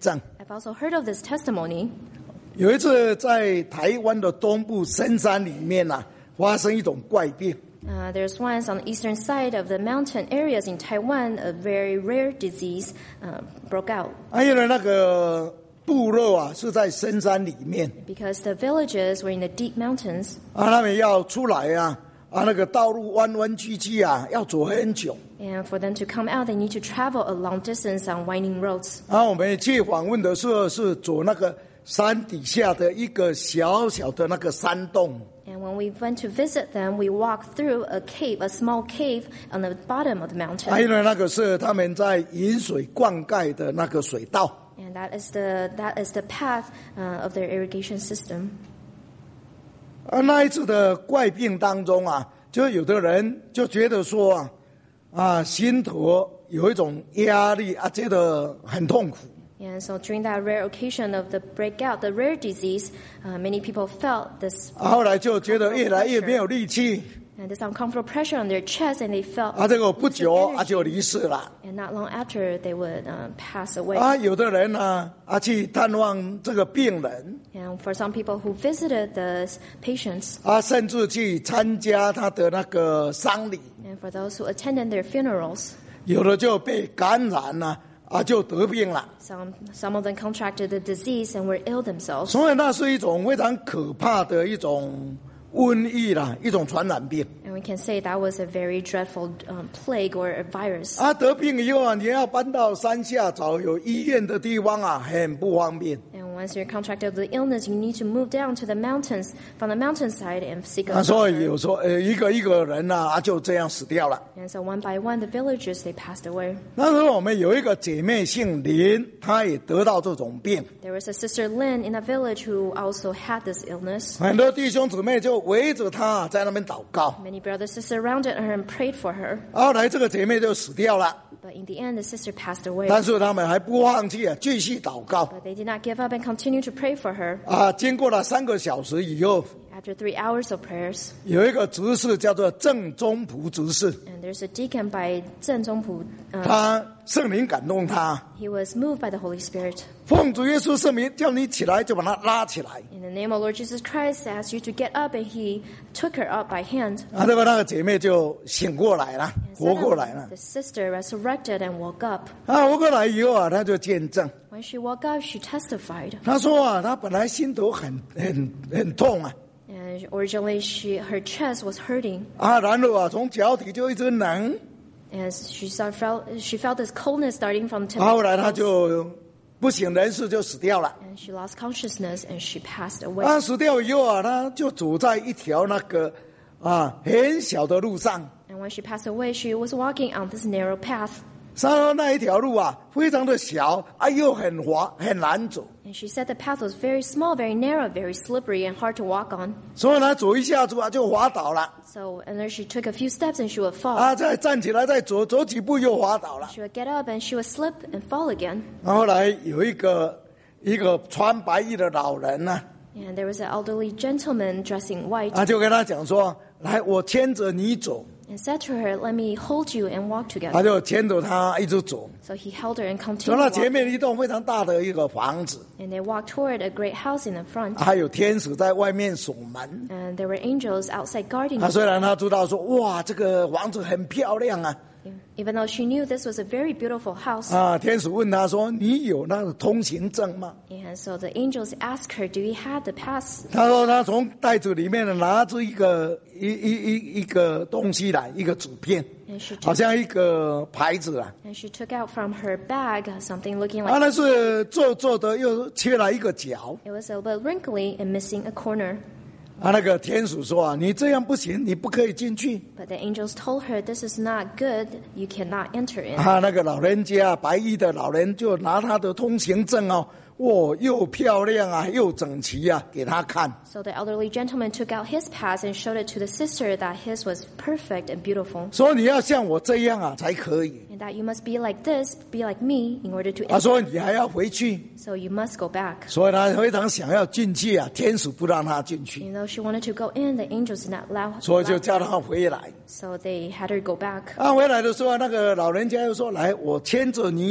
I've also heard of this testimony. 有一次在台湾的东部深山里面啊，发生一种怪病。 Uh, there's once on the eastern side of the mountain areas in Taiwan, a very rare disease uh, broke out. 啊，因为那个部落啊是在深山里面， Because the villages were in the deep mountains, 啊，他们要出来啊，啊，那个道路弯弯曲曲啊，要走很久。 and for them to come out, they need to travel a long distance on winding roads. 啊，我们去访问的时候是走那个山底下的一个小小的那个山洞。 And when we went to visit them, we walked through a cave, a small cave on the bottom of the mountain. 啊，因为那个是他们在引水灌溉的那个水道。 And that is the that is the path uh, of their irrigation system. 啊，那一次的怪病当中啊，就有的人就觉得说啊，啊，心头有一种压力啊，觉得很痛苦。 And so during that rare occasion of the breakout, the rare disease, uh, many people felt this 啊，后来就觉得越来越没有力气。 and this uncomfortable pressure on their chest, and they felt 啊，这个不久啊就离世了。 and not long after they would uh, pass away. 啊，有的人呢啊去探望这个病人， And for some people who visited the patients, 啊，甚至去参加他的那个丧礼， and for those who attended their funerals, 有的就被感染了，啊，就得病了。 some some of them contracted the disease and were ill themselves. 所以那是一种非常可怕的一种瘟疫啦，一种传染病。 And we can say that was a very dreadful um, plague or a virus. 啊，得病以后啊，你要搬到山下找有医院的地方啊，很不方便。 And once you're contracted the illness, you need to move down to the mountains, from the mountainside and seek a 啊，所以 doctor. 有时候呃，一个一个人呐、啊，就这样死掉了。 And so one by one, the villagers, they passed away. 那时候我们有一个姐妹姓林，她也得到这种病， There was a sister Lynn in a village who also had this illness. 很多弟兄姊妹就围着她在那边祷告。 Many brothers and sisters surrounded her and prayed for her. 后来这个姐妹就死掉了， But in the end, the sister passed away. 但是他们还不放弃啊，继续祷告。 But they did not give up and continue to pray for her. 啊，经过了三个小时以后， After three hours of prayers, 有一个执事叫做郑宗璞执事， and there's a deacon by Zheng Zongpu. Uh, 他圣灵感动他， he was moved by the Holy Spirit. 奉主耶稣圣名叫你起来，就把他拉起来。 In the name of Lord Jesus Christ, asked you to get up, and he took her up by hand. 啊，这个那个姐妹就醒过来了， And 活过来 suddenly, 了。 the sister resurrected and woke up. 啊，活过来以后啊，他就见证， When she woke up, she testified. 他说啊，他本来心头很很很痛啊， And originally, she her chest was hurting, 啊，然后啊，从脚底就一直冷， and she started, felt she felt this coldness starting from 啊，后来 temples. 他就不省人事，就死掉了。 And she lost consciousness and she passed away. 啊，死掉以后啊，他就走在一条那个啊很小的路上， And when she passed away, she was walking on this narrow path. 他说那一条路啊非常的小，啊又很滑，很难走， And she said the path was very small, very narrow, very slippery, and hard to walk on. 所以他走一下子啊就滑倒了， So, and then she took a few steps and she would fall. 啊再站起来再走走几步又滑倒了。 She would get up and she would slip and fall again. 然后后来有一个一个穿白衣的老人呢、 And there was an elderly gentleman dressed in white 啊，就跟他讲说：“来，我牵着你走。 and said to her, "Let me hold you and walk ” 他 together. 就牵着他一直走， So he held her and 走 continued 到前 walking. 面一栋非常大的一个房子， And they walked toward a great house in the front. 还有天使在外面守门。 And there were angels outside guarding 他 her. 虽然他知道说，哇，这个房子很漂亮啊， Even though she knew this was a very beautiful house. 啊，天使问他说：“你有那个通行证吗 And so the angels asked her, "Do you have the pass?" ？” 他说他从袋子里面拿出一个一一一一个东西来，一个纸片， And she 好 took, 像一个牌子啊， and she took out from her bag something looking 啊， like 那是皱皱的，又切了一个角。 it was a little bit wrinkly and missing a corner. 啊，那个天使说啊，你这样不行，你不可以进去。 But the angels told her, "This is not good. You cannot enter in." 啊，那个老人家，白衣的老人就拿他的通行证哦，哇，又漂亮啊，又整齐啊，给他看。 So the elderly gentleman took out his pass and showed it to the sister that his was perfect and beautiful, 说你要像我这样啊才可以。 and that you must be like this, be like me, in order to 他 enter. 说你还要回去， So you must go back. 所以他非常想要进去啊，天使不让他进去， Even though she wanted to go in, the angels did not allow 所以就 her. 叫他回来。 So they had her go back. 啊，回来的时候，那个老人家又说：“来，我牵着你走。” And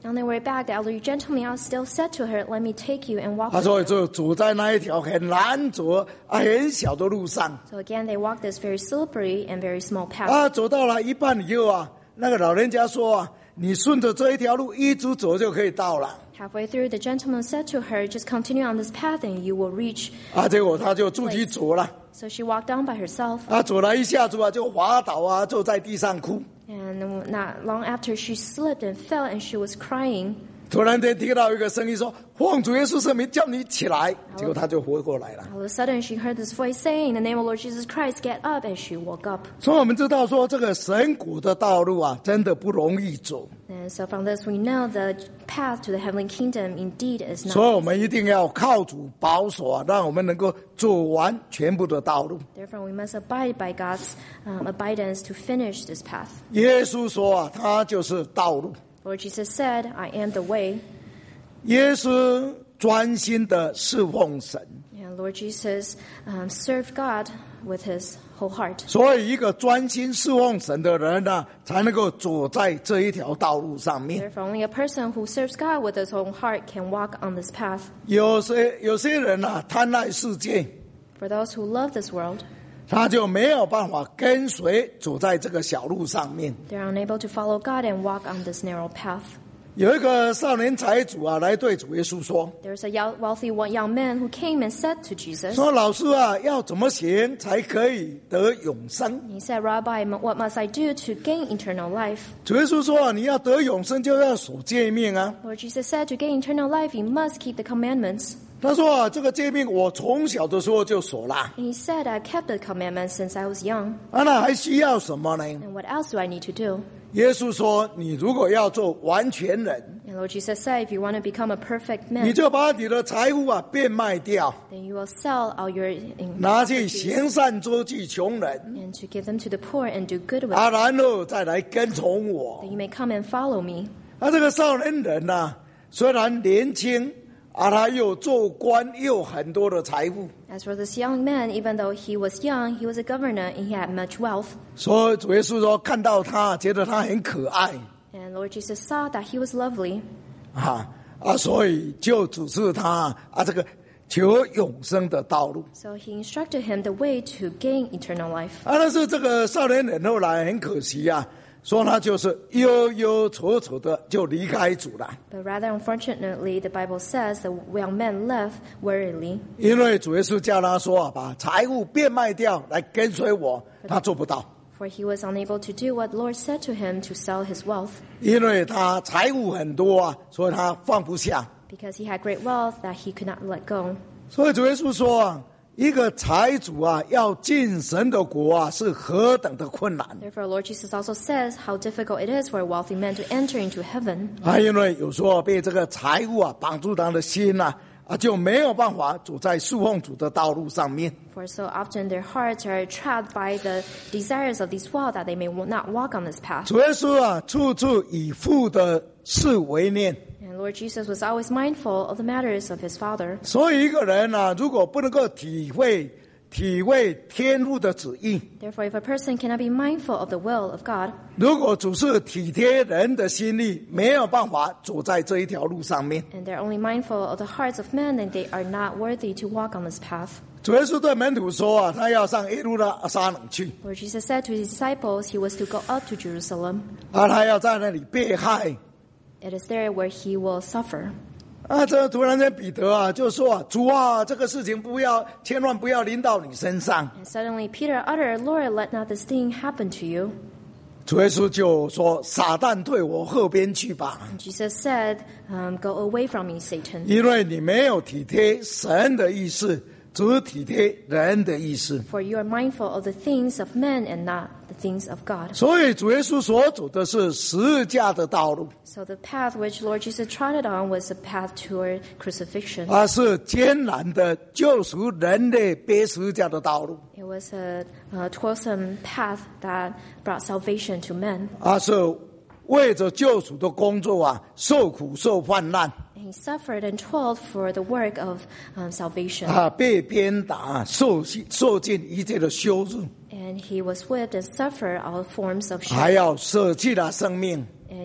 On their way back, the elderly gentleman still said to her, "Let me take you and walk 他 with 说 you." 就走在那一条很难走啊很小的路上 So again, they walked this very slippery and very small path. 啊，走到了一半以后啊，那个老人家说啊，你顺着这一条路一直走就可以到了 Halfway through, the gentleman said to her, "Just continue on this path and you will reach." 啊，结果他就自己走了 So she walked on by herself. 啊，走了一下子啊就滑倒啊，坐在地上哭。 And not long after, she slipped and fell and she was crying. 突然间听到一个声音说：“奉主耶稣圣名叫你起来。”结果他就活过来了。 All of a sudden, she heard this voice saying, "In the name of Lord Jesus Christ, get up," and she woke up. 所以我们知道说，这个神国的道路啊，真的不容易走。 And so from this, we know the path to the heavenly kingdom indeed is not. 所以我们一定要靠主保守啊，让我们能够走完全部的道路。 Therefore, we must abide by God's um, abidance to finish this path. 耶稣说啊，他就是道路。 Lord Jesus said, "I am the way." 耶稣专心的侍奉神， And Lord Jesus um, served God with his whole heart. 所以一个专心侍奉神的人呢、啊，才能够走在这一条道路上面。 Therefore, only a person who serves God with his whole heart can walk on this path. 有些有些人啊，贪爱世界， For those who love this world, 他就没有办法跟随走在这个小路上面。 they're unable to follow God and walk on this narrow path. 有一个少年财主啊，来对主耶稣说 There's a young- wealthy one- young man who came and said to：“ Jesus, 说老师啊，要怎么行才可以得永生？” he said, "Rabbi, m- what must I do to gain eternal life?" 主耶稣说：“你要得永生，就要守诫命啊。” Lord Jesus said, "To gain eternal life, you must keep the commandments." 他说啊，这个诫命我从小的时候就守了 And he said, "I kept the commandments since I was young. 啊，那还需要什么呢？ And what else do I need to do?" 耶稣说：“你如果要做完全人， And Lord Jesus said, "If you want to become a perfect 你 man, 就把你的财物啊变卖掉， then you will sell all your in- 拿去行善周济穷人 and to give them to the poor and do good with 啊， them, 然后再来跟从我。 that you may come and follow me." 啊，这个少年人呐、啊，虽然年轻啊，他又做官，又有很多的财富， As for this young man, even though he was young, he was a governor and he had much wealth. 所以主耶稣说看到他，觉得他很可爱 And Lord Jesus saw that he was lovely. 啊啊，所以就指示他啊这个求永生的道路。 So he instructed him the way to gain eternal life. 啊，但是这个少年人后来很可惜啊，说他就是忧忧愁愁的就离开主了， But rather unfortunately, the Bible says the young man left wearily. 因为主耶稣叫他说啊，把财物变卖掉来跟随我，他做不到， For he was unable to do what the Lord said to him to sell his wealth. 因为他财物很多啊，所以他放不下。 Because he had great wealth that he could not let go. 所以主耶稣说啊，一个财主啊，要进神的国啊，是何等的困难 Therefore, Lord Jesus also says how difficult it is for a wealthy man to enter into heaven. 啊！因为有时候被这个财物啊绑住他的心啊，啊就没有办法走在侍奉主的道路上面。 For so often their hearts are trapped by the desires of this world that they may not walk on this path. 主耶稣啊，处处以父的事为念。 And Lord Jesus was always mindful of the matters of his Father. 所以一个人啊，如果不能够体会体会天父的旨意， Therefore, if a person cannot be mindful of the will of God, 如果只是体贴人的心意，没有办法走在这一条路上面。 and they're only mindful of the hearts of men, then they are not worthy to walk on this path. 主耶稣对门徒说啊，他要上耶路撒冷去 Lord Jesus said to his disciples he was to go up to Jerusalem. 啊，他要在那里被害 It is there where he will suffer. 啊。这突然间彼得啊就说啊，主啊，这个事情不要，千万不要临到你身上。 And suddenly Peter uttered, "Lord, let not this thing happen to you." 主耶稣就说：“撒旦退我后边去吧， And Jesus said, um, "Go away from me, Satan. 因为你没有体贴神的意思，只体贴人的意思。 For you are mindful of the things of men and not the things of God." 所以主耶稣所走的是十字架的道路， So the path which Lord Jesus trotted on was a path toward crucifixion. 而是艰难的救赎人类背十字架的道路， It was a, a toilsome path that brought salvation to men. 而是为着救赎的工作啊，受苦受患难 And he suffered and toiled for the work of um, salvation. 啊，被鞭打，受受尽一切的羞辱， And he was whipped and suffered all forms of 还 shame. 要舍弃了生命 And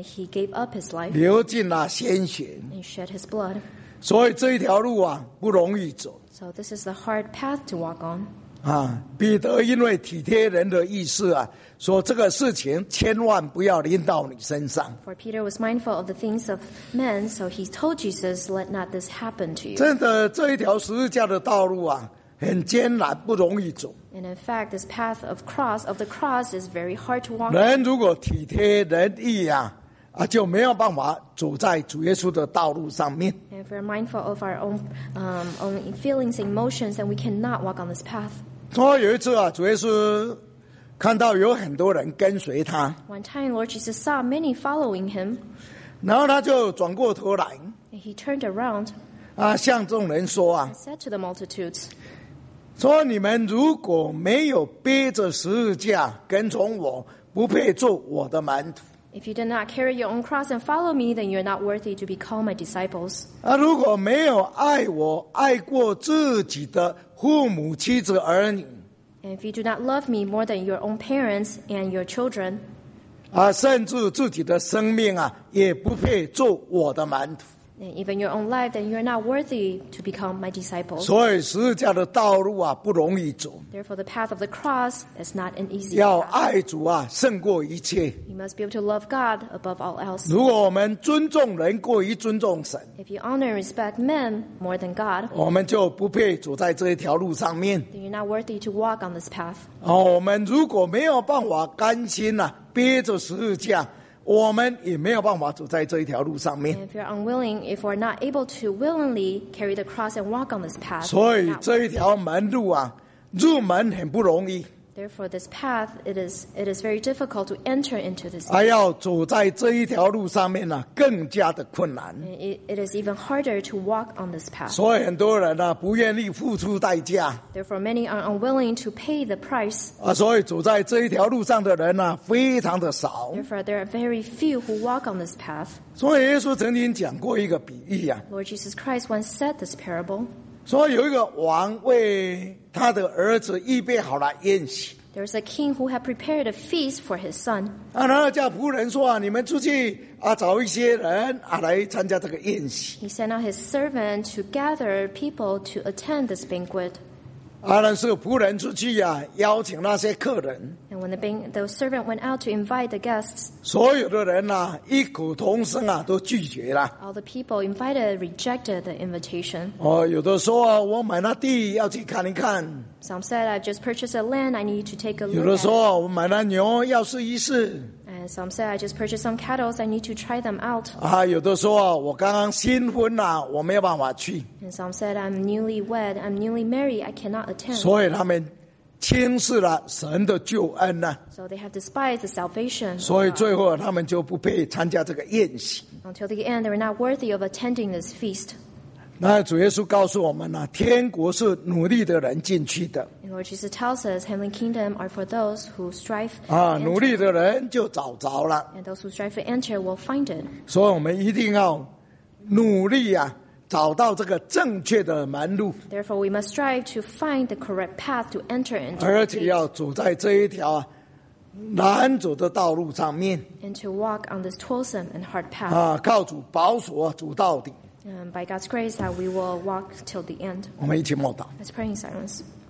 And he gave up his life 流尽了鲜血。 and shed his blood. 所以这一条路啊不容易走 So this is the hard path to walk on. 啊。彼得因为体贴人的意思啊，说这个事情千万不要临到你身上。 For Peter was mindful of the things of men, so he told Jesus, let not this happen to you. 真的，这一条十字架的道路啊，很艰难，不容易走。 And in fact, this path of cross of the cross is very hard to walk. 人如果体贴人意啊，啊就没有办法走在主耶稣的道路上面。 And if we're mindful of our own um, own feelings and emotions, then we cannot walk on this path. 所以有一次啊，主耶稣看到有很多人跟随他， One time, Lord Jesus saw many following him, 然后他就转过头来 and he turned around 啊，向众人说啊 and，said to the multitudes, 说你们如果没有背着十字架跟从我，不配做我的门徒。 if you did not carry your own cross and follow me, then you're not worthy to be called my disciples. 啊，如果没有爱我，爱过自己的父母、妻子、儿女， And if you do not love me more than your own parents and your children, 啊，甚至自己的生命啊，也不配做我的门徒。 and even your own life, then you're not worthy to become my disciples. 所以十字架的道路啊，不容易走。 Therefore, the path of the cross is not an easy 要 path. 爱主啊，胜过一切。 You must be able to love God above all else. 如果我们尊重人过于尊重神， If you honor and respect men more than God, 我们就不配走在这一条路上面。 then you're not worthy to walk on this path. 哦，我们如果没有办法甘心呐、啊，背着十字架，我们也没有办法走在这一条路上面。 And if you're unwilling, if we're not able to willingly carry the cross and walk on this path, 所 we're 以 not 这一条门路啊，入门很不容易， Therefore, this path, it is it is very difficult to enter into this. 还要走在这一条路上面呢、啊，更加的困难。 It, it is even harder to walk on this path. 所以很多人呢、啊，不愿意付出代价 Therefore, many are unwilling to pay the price. 啊，所以走在这一条路上的人呢、啊，非常的少。 Therefore, there are very few who walk on this path. 所以耶稣曾经讲过一个比喻啊， Lord Jesus Christ once said this parable. 说有一个王为他的儿子预备好了宴席。 There's a king who had prepared a feast for his son. 啊，然后叫仆人说啊，你们出去啊，找一些人啊来参加这个宴席。 He sent out his servant to gather people to attend this banquet. 啊，但是仆人出去呀、啊，邀请那些客人， And when the, ban- the servant went out to invite the guests, 所有的人呐、啊，异口同声啊，都拒绝了。 all the people invited rejected the invitation. 哦，有的说啊，我买了地要去看一看； Some said, I just purchased a land, I need to take a 有 look 的 at 说啊，我买了牛要试一试； And some said, I just purchased some cattle, I need to try them out. 啊，有的说啊，我刚刚新婚呐、我没有办法去。 And some said, I'm newly wed, I'm newly married, I cannot attend. 所以他们轻视了神的救恩呐、 So they have despised the salvation. 所以 of God. 最后他们就不配参加这个宴席。 Until the end, they were not worthy of attending this feast. 那主耶稣告诉我们呢、天国是努力的人进去的 And Lord Jesus tells us, heavenly kingdom are for those who strive 啊， to 努 enter, 力的人就找着了。 and those who strive to enter will find it. 所以我们一定要努力啊，找到这个正确的门路， Therefore, we must strive to find the correct path to enter into 而 the 且 faith 要走在这一条啊难走的道路上面 and to walk on this toilsome and hard path. 啊，靠主保守走到底。 And by God's grace, that we will walk till the end. 我们一起默祷。 Let's pray in silence.